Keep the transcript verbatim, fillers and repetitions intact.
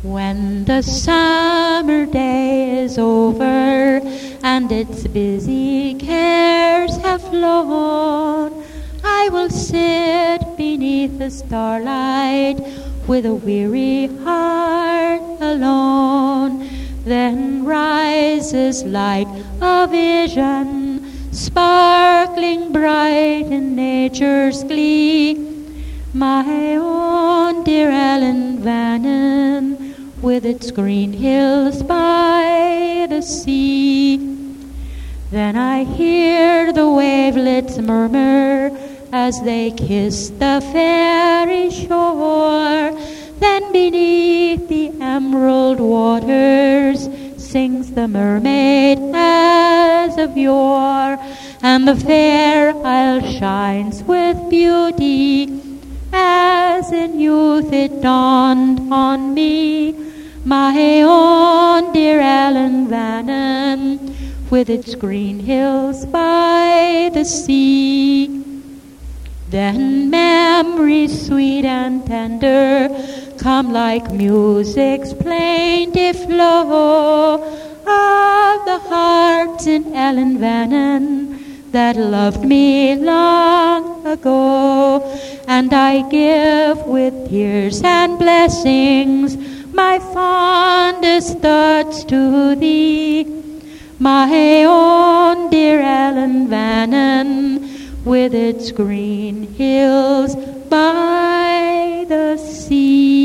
When the summer day is over and its busy cares have flown, I will sit beneath the starlight with a weary heart alone. Then rises like a vision, sparkling bright in nature's glee, my own dear Ellen Vannon, with its green hills by the sea. Then I hear the wavelets murmur as they kiss the fairy shore. Then beneath the emerald waters sings the mermaid as of yore, and the fair isle shines with beauty as in youth it dawned on me, my own dear Ellen Vannon, with its green hills by the sea. Then memories sweet and tender come like music's plaintive flow of the hearts in Ellen Vannon that loved me long ago, and I give with tears and blessings my fondest thoughts to thee, my own dear Ellen Vannon, with its green hills by the sea.